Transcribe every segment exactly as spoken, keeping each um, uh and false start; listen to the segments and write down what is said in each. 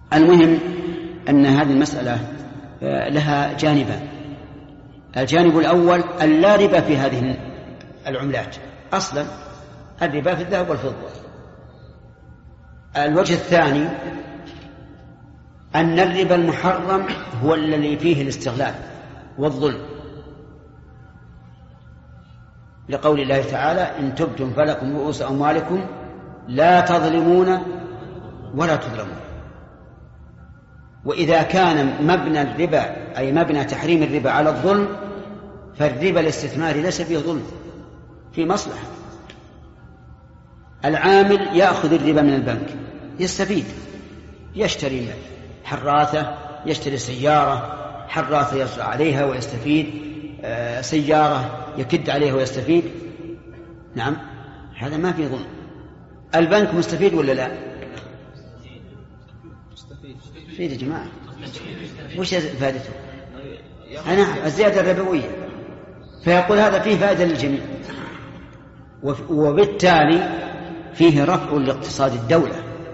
المهم أن هذه المسألة لها جانبان. الجانب الأول أن لا ربا في هذه العملات أصلا، الربا في الذهب والفضة. الوجه الثاني أن الربا المحرم هو الذي فيه الاستغلال والظلم، لقول الله تعالى إن تبتم فلكم رؤوس أموالكم لا تظلمون ولا تظلمون. وإذا كان مبنى الربا أي مبنى تحريم الربا على الظلم، فالربا الاستثماري ليس فيه ظلم، في مصلحة. العامل يأخذ الربا من البنك يستفيد، يشتري حراثة، يشتري سيارة، حراثة يسرع عليها ويستفيد، آه سيارة يكد عليها ويستفيد. نعم، هذا ما فيه ظلم. البنك مستفيد ولا لا؟ مستفيد يا جماعة. وش فائدته؟ نعم، الزيادة الربوية. فيقول هذا فيه فائدة للجميع، وبالتالي فيه رفع لاقتصاد الدولة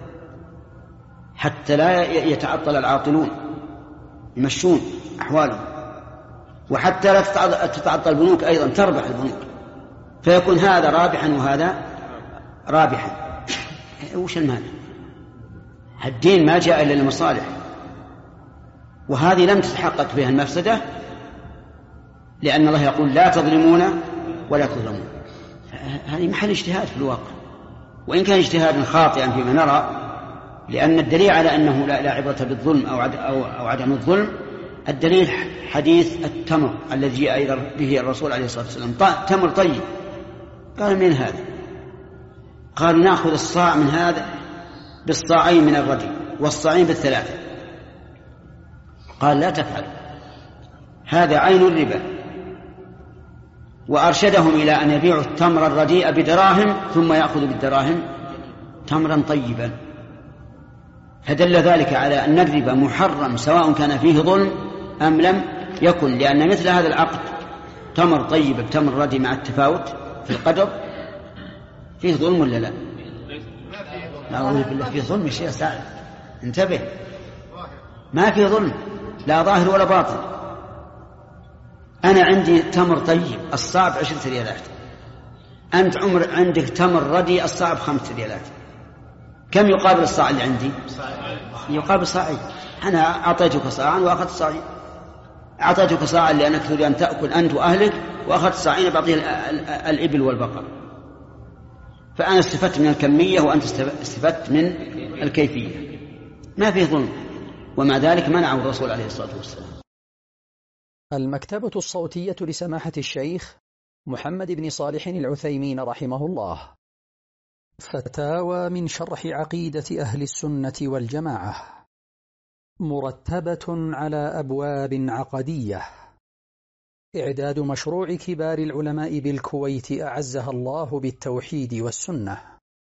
حتى لا يتعطل العاطلون يمشون أحوالهم، وحتى لا تتعطل البنوك أيضا، تربح البنوك، فيكون هذا رابحا وهذا رابحا. وش المال؟ الدين ما جاء إلا للمصالح، وهذه لم تتحقق فيها المفسدة، لأن الله يقول لا تظلمون ولا تظلمون. هذه محل اجتهاد في الواقع، وإن كان اجتهادا خاطئا فيما نرى، لأن الدليل على أنه لا عبرة بالظلم أو أو عدم الظلم الدليل حديث التمر الذي جاء به الرسول عليه الصلاة والسلام، تمر طيب. قال من هذا؟ قالوا نأخذ الصاع من هذا بالصاعين من الرجل والصاعين بالثلاثة. قال لا تفعل، هذا عين الربا. وأرشدهم إلى أن يبيعوا التمر الرديء بدراهم ثم يأخذوا بالدراهم تمرا طيبا. فدل ذلك على أن الربا محرم سواء كان فيه ظلم أم لم يكن، لأن مثل هذا العقد تمر طيب بتمر رديء مع التفاوت في القدر فيه ظلم ولا لا؟ أعوذ بالله، فيه ظلم يا شيخ سعد، انتبه، ما فيه ظلم لا ظاهر ولا باطن. أنا عندي تمر طيب الصعب عشرة ريالات، أنت عمر عندك تمر ردي الصعب خمسة ريالات، كم يقابل الصاع اللي عندي؟ يقابل صاعين. أنا أعطيتك صاعا وأخذت صاعين، أعطيتك صاعا لأنك تريد أن تأكل أنت وأهلك، وأخذت صاعين بعطيه الإبل والبقر، فأنا استفدت من الكمية وأنت استفدت من الكيفية، ما فيه ظلم. ومع ذلك منعه الرسول عليه الصلاة والسلام. المكتبة الصوتية لسماحة الشيخ محمد بن صالح العثيمين رحمه الله. فتاوى من شرح عقيدة أهل السنة والجماعة، مرتبة على أبواب عقدية. إعداد مشروع كبار العلماء بالكويت أعزها الله بالتوحيد والسنة.